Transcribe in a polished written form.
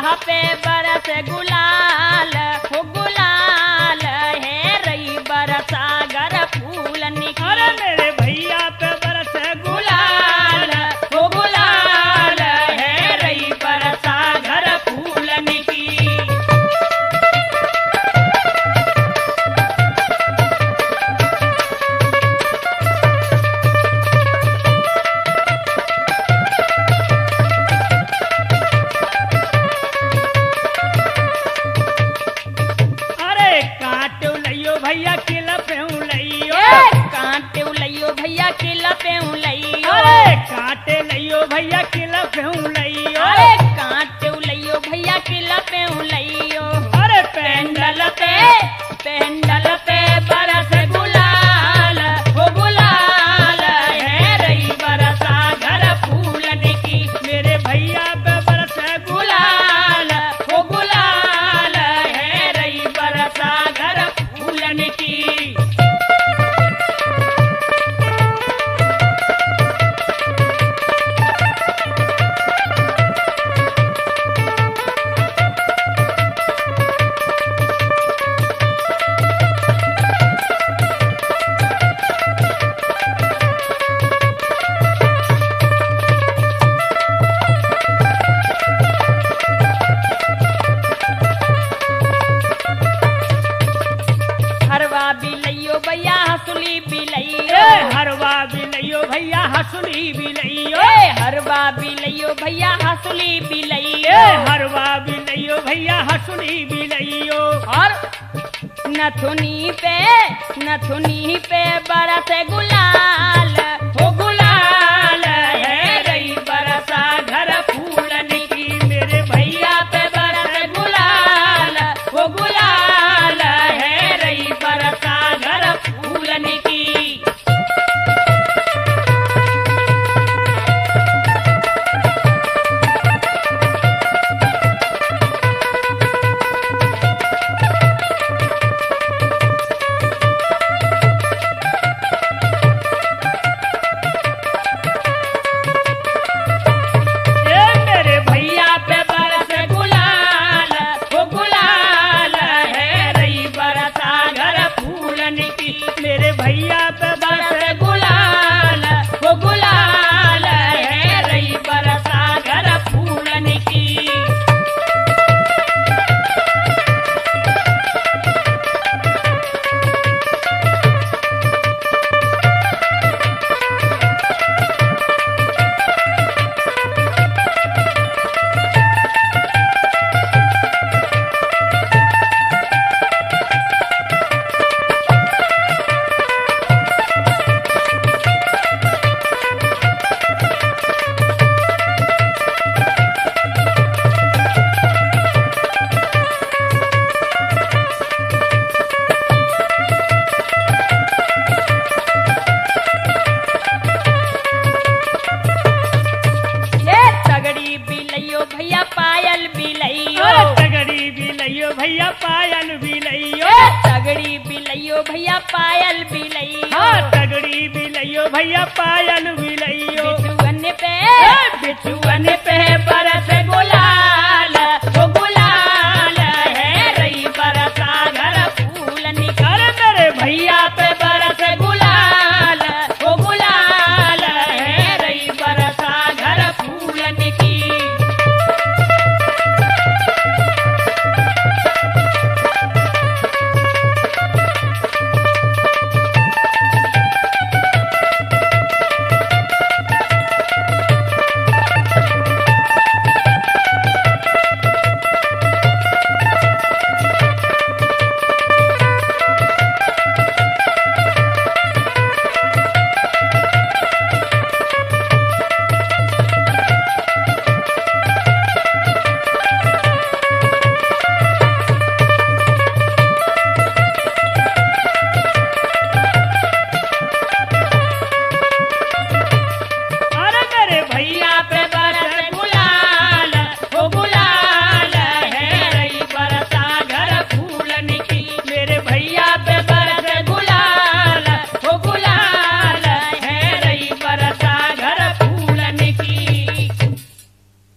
पे बरस गुलाल हो गुलाल है रही बरसा गर फूलन की। अरे मेरे भैया पे बरस गुलाल हो गुलाल है रही बरसा घर फूलन की। अरे कांटे लइयो भैया किला पे लइयो। कांटे लइयो भैया किला पे लइयो। अरे कांटे लइयो भैया किला पे लइयो। अरे कांटे लइयो भैया किला पे लइयो। अरे पेंडल पे बरस गुलाल हो गुलाल है रही बरसा घर फूलन की। मेरे भैया पे बरस गुलाल हो गुलाल है रही बरसा घर फूलन की। हरवा भी लइयो भैया हंसुली भी लइयो। हरवा भी लइयो भैया हंसुली भी लइयो। हरवा भी लइयो भैया हंसुली भी लइयो। हरवा भी लइयो भैया हंसुली भी लइयो। और नथुनी पे बरस गुलाल हो गुलाल है रही बरसा घर फूलन की। मेरे भैया पे बरस गुलाल हो गुलाल है रही बरसा घर फूलन की। मेरे भैया पे बरस गुलाल हो गुलाल है रही बरसा घर फूलन की। मेरे भैया पे बरस गुलाल हो गुलाल है रही बरसा घर फूलन की। ये तगड़ी भी लइयो भैया पायल भी लइयो। तगड़ी भी लइयो भैया पायल भी लइयो। तगड़ी भी लइयो भैया पायल भी लइयो। तगड़ी भी लइयो भैया पायल भी लइयो। बिछुअन पे